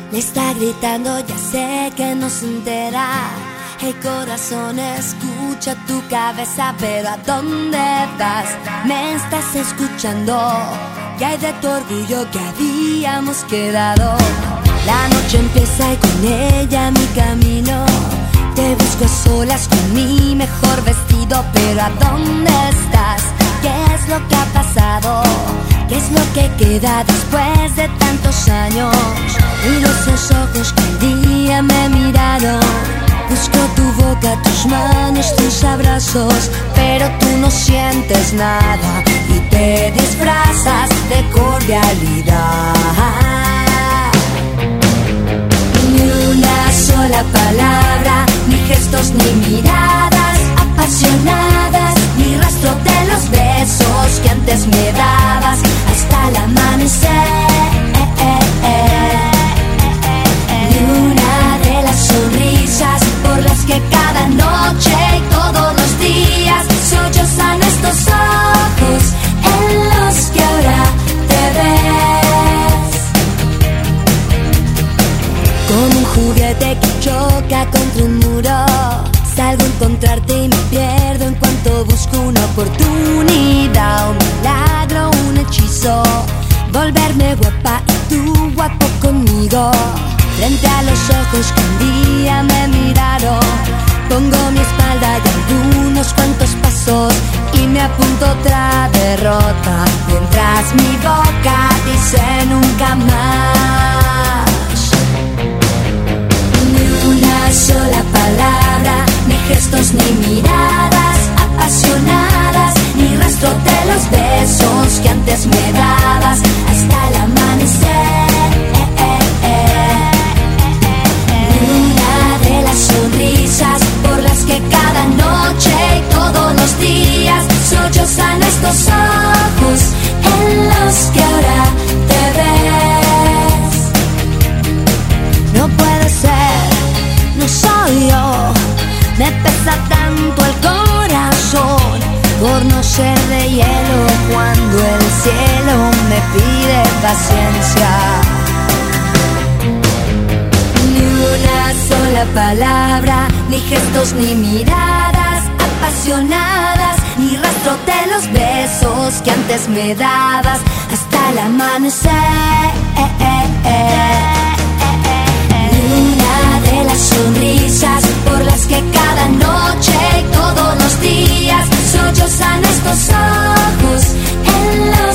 Me está gritando, ya sé que no se entera. Hey corazón, escucha tu cabeza, pero ¿a dónde vas? Me estás escuchando. ¿Qué hay de tu orgullo que habíamos quedado? La noche empieza y con ella mi camino. Te busco a solas con mi mejor vestido, pero ¿a dónde estás? ¿Qué es lo que ha pasado? ¿Qué es lo que queda después de tantos años? Miro esos ojos que un día me miraron. Busco tu boca, tus manos, tus abrazos, pero tú no sientes nada y te disfrazas de cordialidad. Ni una sola palabra, ni gestos, ni miradas apasionadas, ni rastro de los besos que antes me dabas hasta el amanecer. Ni una de las sonrisas por las que cada noche y todos los días sollozan estos ojos en los que ahora te ves. Como un juguete que choca contra un muro, salgo a encontrarte y me pierdo en cuanto busco una oportunidad, un milagro, un hechizo, volverme guapa y tú guapo conmigo. Frente a los ojos que un día me miraron, pongo mi espalda y algunos cuantos pasos y me apunto otra derrota, mientras mi boca dice nunca más. Ni una sola palabra, ni gestos, ni miradas apasionadas, ni rastro de los besos que antes me dabas hasta el amanecer. De las sonrisas por las que cada noche y todos los días sollozan estos ojos en los que ahora te ves. No puede ser, no soy yo, me pesa tanto el corazón por no ser de hielo cuando el cielo me pide paciencia. Una sola palabra, ni gestos, ni miradas apasionadas, ni rastro de los besos que antes me dabas hasta el amanecer. Ni una de las sonrisas por las que cada noche y todos los días sollozan estos ojos en los